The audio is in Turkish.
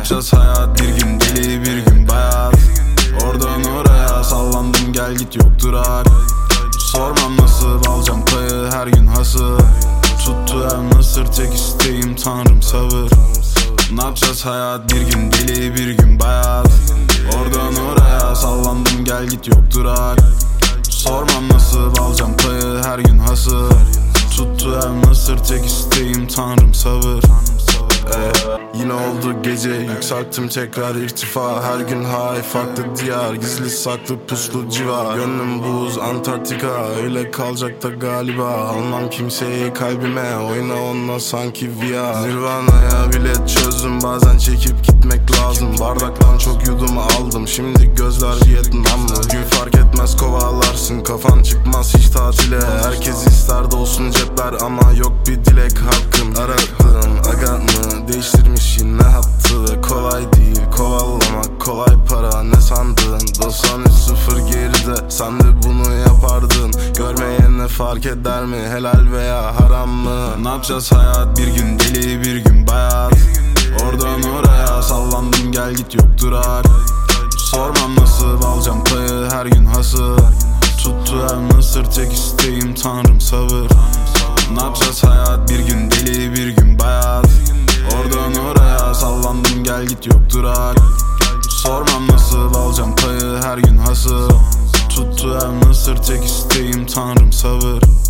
yapacağız hayat, bir gün deli bir gün bayat. Oradan oraya sallandım, gel git yok durak. Sormam nasıl alacağım payı, her gün hasıl. Tuttu ev nasır, tek isteğim tanrım sabır. Ne yapacağız hayat, bir gün deli bir gün bayat. Oradan oraya sallandım, gel git yok durak. Sormam nasıl alacağım payı, her gün hasıl. Tuttu ev nasır, tek isteğim tanrım sabır. Yine oldu gece, yükselttim tekrar irtifa. Her gün high, farklı diyar, gizli saklı puslu civar. Gönlüm buz Antarktika, öyle kalacak da galiba. Almam kimseyi kalbime, oyna onunla sanki VR. Nirvana'ya bilet çözdüm, bazen çekip gitmek lazım. Bardaktan çok yudum aldım, şimdi gözler Vietnamlı. Gün fark etmez kovalarsın, kafan çıkmaz hiç tatile. Herkes ister de olsun cepler ama yok bir dilek hakkım. Aradım aga mı, değiştirmiş yine hattı. Kolay değil kovalamak, kolay para ne sandın? 93-0 geride, sen de bunu yapardın. Görmeyene fark eder mi, helal veya haram mı? Ne yapacağız hayat, bir gün deli bir gün bayat. Oradan oraya sallandım, gel git yok durak. Sormam nasıl alacağım payı, her gün hasıl. Tuttu ev nasır, tek isteğim tanrım sabır. Ne yapacağız hayat, bir gün deli bir gün bayat. Oradan oraya sallandım, gel git yok durak. Sormam nasıl alacağım payı, her gün hasıl. Tuttu ev nasır, tek isteğim tanrım sabır.